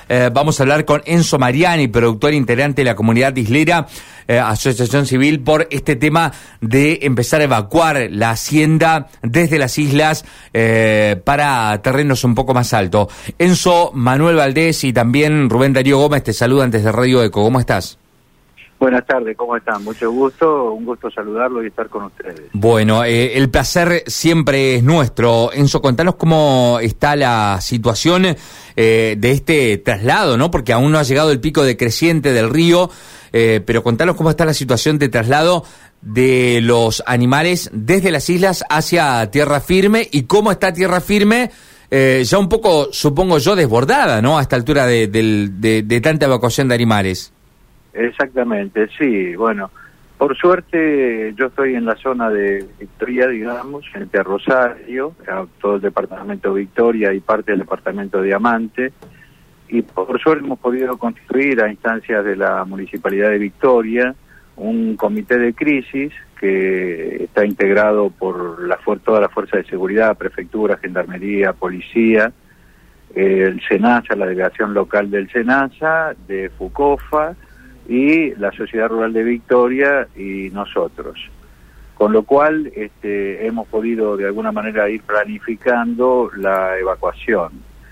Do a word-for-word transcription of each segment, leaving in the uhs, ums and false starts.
Eh, vamos a hablar con Enzo Mariani, productor integrante de la comunidad islera, eh, Asociación Civil, por este tema de empezar a evacuar la hacienda desde las islas eh, para terrenos un poco más altos. Enzo, Manuel Valdés y también Rubén Darío Gómez te saludan desde Radio Eco. ¿Cómo estás? Buenas tardes, ¿cómo están? Mucho gusto, un gusto saludarlo y estar con ustedes. Bueno, eh, el placer siempre es nuestro. Enzo, contanos cómo está la situación eh, de este traslado, ¿no? Porque aún no ha llegado el pico decreciente del río, eh, pero contanos cómo está la situación de traslado de los animales desde las islas hacia tierra firme y cómo está tierra firme eh, ya un poco, supongo yo, desbordada, ¿no? A esta altura de, de, de, de tanta evacuación de animales. Exactamente, sí, bueno, por suerte yo estoy en la zona de Victoria, digamos, frente a Rosario, a todo el departamento de Victoria y parte del departamento de Diamante, y por suerte hemos podido constituir a instancias de la Municipalidad de Victoria un comité de crisis que está integrado por la toda la Fuerza de Seguridad, Prefectura, Gendarmería, Policía, eh, el SENASA, la delegación local del SENASA, de FUCOFA, y la Sociedad Rural de Victoria y nosotros, con lo cual este, hemos podido de alguna manera ir planificando la evacuación.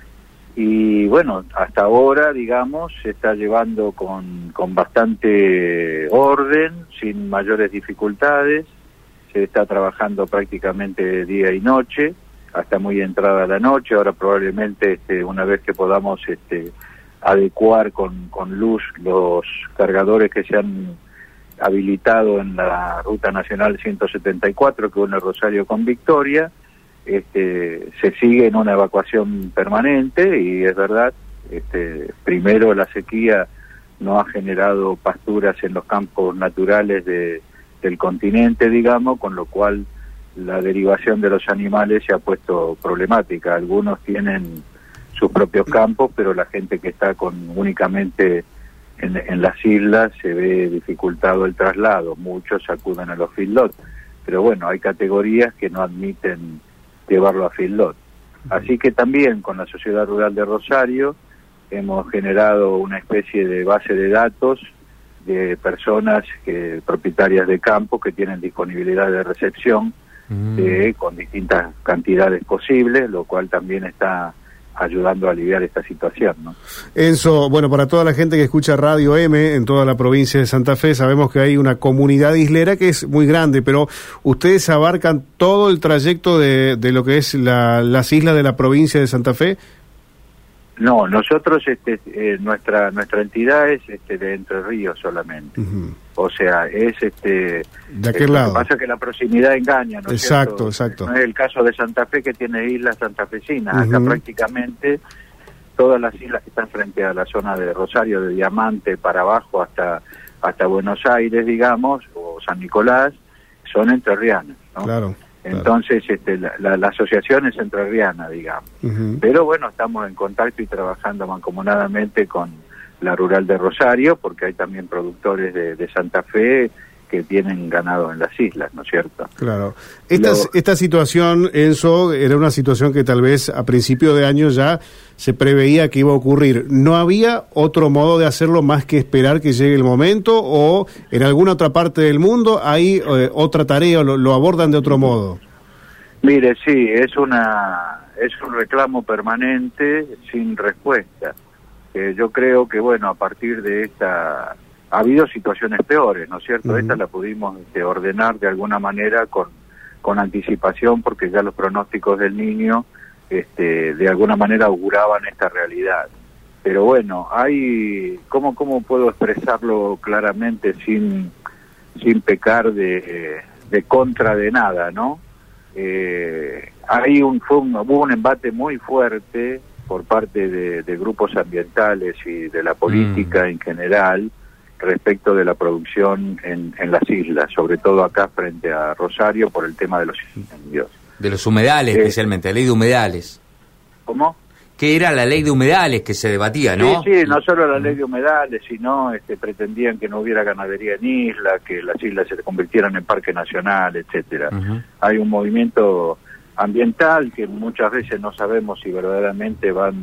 Y bueno, hasta ahora, digamos, se está llevando con, con bastante orden, sin mayores dificultades, se está trabajando prácticamente día y noche, hasta muy entrada la noche. Ahora probablemente este, una vez que podamos este, adecuar con, con luz los cargadores que se han habilitado en la Ruta Nacional ciento setenta y cuatro, que une Rosario con Victoria, este, se sigue en una evacuación permanente y es verdad, este, primero la sequía no ha generado pasturas en los campos naturales de, del continente, digamos, con lo cual la derivación de los animales se ha puesto problemática. Algunos tienen sus propios campos, pero la gente que está con únicamente en, en las islas se ve dificultado el traslado. Muchos acuden a los feedlots, pero bueno, hay categorías que no admiten llevarlo a feedlot. Así que también con la Sociedad Rural de Rosario hemos generado una especie de base de datos de personas que propietarias de campos que tienen disponibilidad de recepción mm. eh, con distintas cantidades posibles, lo cual también está ayudando a aliviar esta situación, ¿no? Enzo, bueno, para toda la gente que escucha Radio M en toda la provincia de Santa Fe, sabemos que hay una comunidad islera que es muy grande, pero ustedes abarcan todo el trayecto de, de lo que es la, las islas de la provincia de Santa Fe. No, nosotros, este, eh, nuestra nuestra entidad es este, de Entre Ríos solamente. Uh-huh. O sea, es este... ¿De aquel eh, lado? Lo que pasa es que la proximidad engaña, ¿no es Exacto, cierto? exacto. No es el caso de Santa Fe, que tiene islas santafesinas. Uh-huh. Acá prácticamente todas las islas que están frente a la zona de Rosario, de Diamante para abajo hasta hasta Buenos Aires, digamos, o San Nicolás, son entrerrianas, ¿no? Claro. Entonces, este, la, la, la asociación es entrerriana, digamos. Uh-huh. Pero bueno, estamos en contacto y trabajando mancomunadamente con la Rural de Rosario, porque hay también productores de, de Santa Fe que tienen ganado en las islas, ¿no es cierto? Claro. Esta, Luego, esta situación, Enzo, era una situación que tal vez a principio de año ya se preveía que iba a ocurrir. ¿No había otro modo de hacerlo más que esperar que llegue el momento, o en alguna otra parte del mundo hay eh, otra tarea, o lo, lo abordan de otro modo? Mire, sí, es una es un reclamo permanente sin respuesta. Eh, yo creo que, bueno, a partir de esta... Ha habido situaciones peores, ¿no es cierto? Uh-huh. Esta la pudimos este, ordenar de alguna manera con, con anticipación, porque ya los pronósticos del Niño este, de alguna manera auguraban esta realidad. Pero bueno, hay... ¿Cómo, cómo puedo expresarlo claramente sin, sin pecar de, de contra de nada, ¿no? Eh, hay un, fue un, hubo un embate muy fuerte por parte de, de grupos ambientales y de la política mm. en general respecto de la producción en, en las islas, sobre todo acá frente a Rosario, por el tema de los incendios. De los humedales, eh, especialmente, la ley de humedales. ¿Cómo? Que era la ley de humedales que se debatía, ¿no? Sí, sí, no solo la ley de humedales, sino este, pretendían que no hubiera ganadería en isla, que las islas se convirtieran en parque nacional, etcétera. Uh-huh. Hay un movimiento ambiental que muchas veces no sabemos si verdaderamente van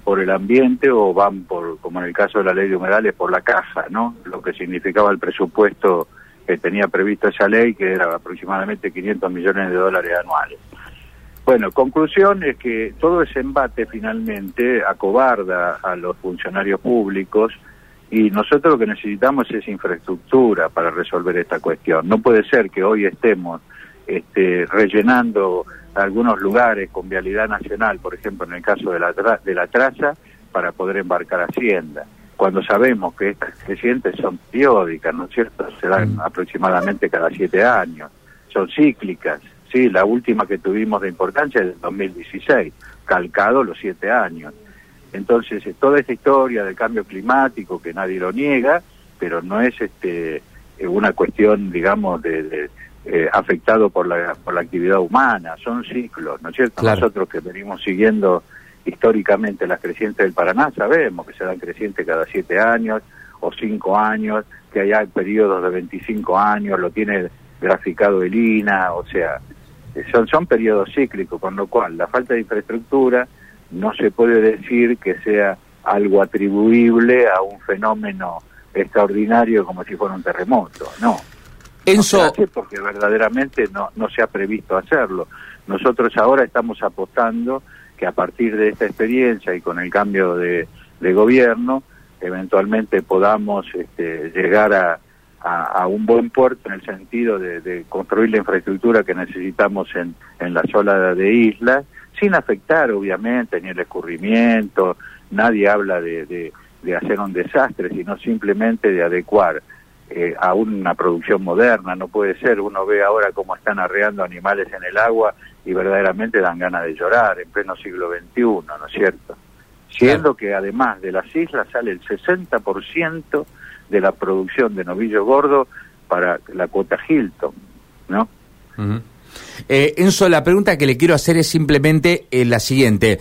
por el ambiente o van por, como en el caso de la ley de humedales, por la caja, ¿no? Lo que significaba el presupuesto que tenía previsto esa ley, que era aproximadamente quinientos millones de dólares anuales. Bueno, conclusión es que todo ese embate finalmente acobarda a los funcionarios públicos y nosotros lo que necesitamos es infraestructura para resolver esta cuestión. No puede ser que hoy estemos este, rellenando algunos lugares con vialidad nacional, por ejemplo en el caso de la, tra de la traza, para poder embarcar hacienda, cuando sabemos que estas crecientes son periódicas, ¿no es cierto? Se dan aproximadamente cada siete años, son cíclicas, sí, la última que tuvimos de importancia es del dos mil dieciséis, calcado los siete años. Entonces, toda esta historia del cambio climático, que nadie lo niega, pero no es este una cuestión, digamos, de... de Eh, afectado por la por la actividad humana, son ciclos, ¿no es cierto? Claro. Nosotros que venimos siguiendo históricamente las crecientes del Paraná, sabemos que se dan crecientes cada siete años o cinco años, que hay periodos de veinticinco años, lo tiene graficado el I N A, o sea, son, son periodos cíclicos, con lo cual la falta de infraestructura no se puede decir que sea algo atribuible a un fenómeno extraordinario como si fuera un terremoto, no. Enzo, no se hace porque verdaderamente no, no se ha previsto hacerlo. Nosotros ahora estamos apostando que a partir de esta experiencia y con el cambio de, de gobierno, eventualmente podamos este, llegar a, a, a un buen puerto en el sentido de, de construir la infraestructura que necesitamos en, en la zona de islas, sin afectar obviamente ni el escurrimiento. Nadie habla de, de, de hacer un desastre, sino simplemente de adecuar Eh, a una producción moderna. No puede ser, uno ve ahora cómo están arreando animales en el agua y verdaderamente dan ganas de llorar en pleno siglo veintiuno, ¿no es cierto? Siendo que además de las islas sale el sesenta por ciento de la producción de novillo gordo para la cuota Hilton, ¿no? Uh-huh. eh, Enzo, la pregunta que le quiero hacer es simplemente eh, la siguiente.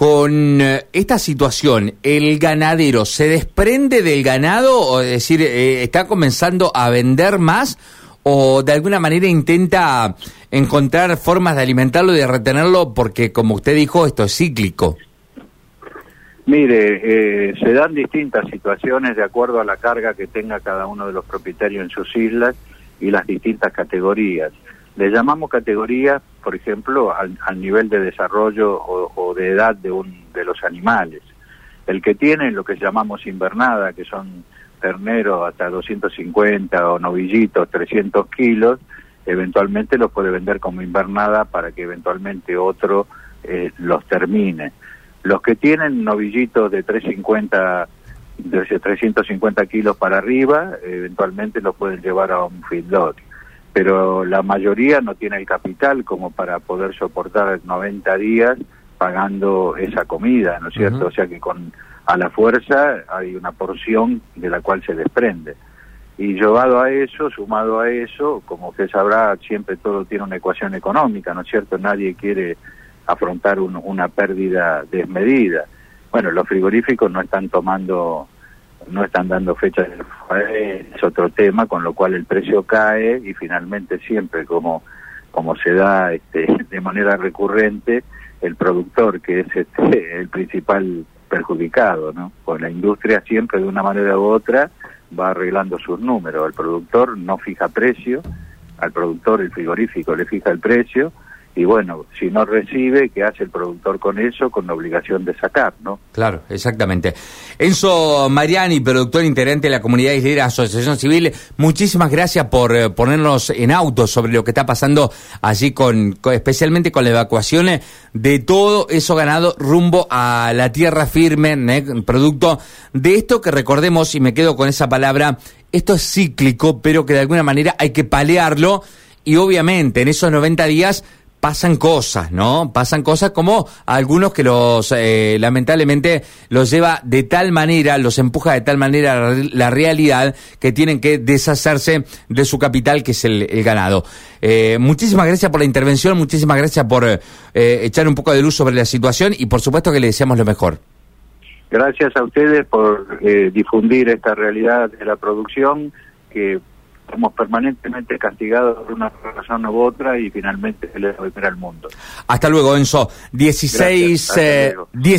Con eh, esta situación, ¿el ganadero se desprende del ganado? O es decir, eh, ¿está comenzando a vender más? ¿O de alguna manera intenta encontrar formas de alimentarlo y de retenerlo? Porque, como usted dijo, esto es cíclico. Mire, eh, se dan distintas situaciones de acuerdo a la carga que tenga cada uno de los propietarios en sus islas y las distintas categorías. Le llamamos categorías, por ejemplo, al, al nivel de desarrollo o, o de edad de, un, de los animales. El que tiene lo que llamamos invernada, que son terneros hasta doscientos cincuenta o novillitos trescientos kilos, eventualmente los puede vender como invernada para que eventualmente otro eh, los termine. Los que tienen novillitos de trescientos cincuenta, de trescientos cincuenta kilos para arriba, eventualmente los pueden llevar a un feedlot. Pero la mayoría no tiene el capital como para poder soportar noventa días pagando esa comida, ¿no es cierto? Uh-huh. O sea que con a la fuerza hay una porción de la cual se desprende. Y llevado a eso, sumado a eso, como usted sabrá, siempre todo tiene una ecuación económica, ¿no es cierto? Nadie quiere afrontar un, una pérdida desmedida. Bueno, los frigoríficos no están tomando... no están dando fechas, es otro tema, con lo cual el precio cae y finalmente siempre, como como se da este, de manera recurrente, el productor, que es este, el principal perjudicado, ¿no? Pues la industria siempre de una manera u otra va arreglando sus números. El productor no fija precio, al productor el frigorífico le fija el precio, y bueno, si no recibe, ¿qué hace el productor con eso? Con la obligación de sacar, ¿no? Claro, exactamente. Enzo Mariani, productor integrante de la Comunidad Islera Asociación Civil, muchísimas gracias por eh, ponernos en auto sobre lo que está pasando allí, con, con especialmente con la evacuación de todo eso ganado rumbo a la tierra firme, ¿eh? Producto de esto que recordemos, y me quedo con esa palabra, esto es cíclico, pero que de alguna manera hay que paliarlo, y obviamente en esos noventa días pasan cosas, ¿no? Pasan cosas como algunos que los, eh, lamentablemente, los lleva de tal manera, los empuja de tal manera la, la realidad, que tienen que deshacerse de su capital, que es el, el ganado. Eh, muchísimas gracias por la intervención, muchísimas gracias por eh, echar un poco de luz sobre la situación, y por supuesto que le deseamos lo mejor. Gracias a ustedes por eh, difundir esta realidad de la producción, que estamos permanentemente castigados por una razón u otra, y finalmente se le recupera al mundo. Hasta luego, Enzo. dieciséis, Gracias, hasta luego. diez